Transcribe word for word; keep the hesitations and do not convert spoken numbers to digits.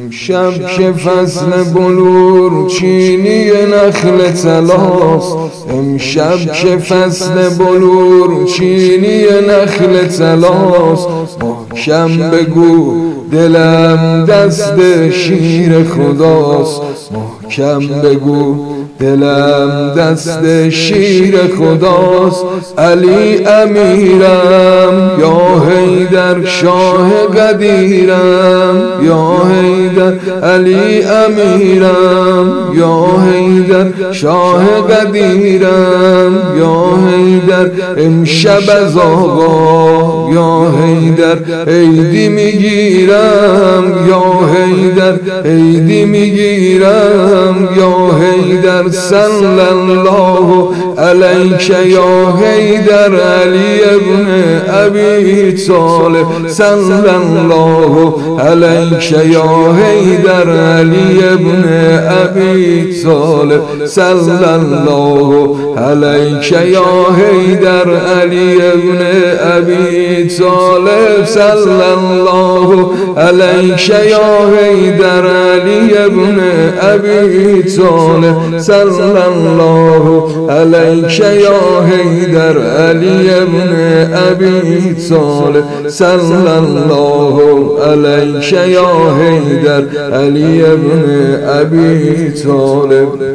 امشب که فصل بلور چینی نخل طلاست، امشب که فصل بلور چینی نخل طلاست. محکم بگو دلم دست شیر خداست، محکم بگو دلم دست شیر خداست. علی امیرم یا حیدر شاه قدیرم، یا حیدر علی امیرم یا حیدر شاه قدیرم، یا حیدر امشب از آقا یا حیدر عیدی میگیرم، یا حیدر عیدی میگیرم، یا حیدر صلی الله علیک یا حیدر علی ابن ابی طالب، صلی الله علیک یا حیدر علی ابن ابی طالب، صلی الله علیک یا حیدر علی ابن ابی طالب، صلی الله علیک یا حیدر علی ابن ابی طالب، صلی الله علیک یا حیدر علی ابن ابی طالب، صلی الله علیک یا حیدر علی ابن ابی طالب.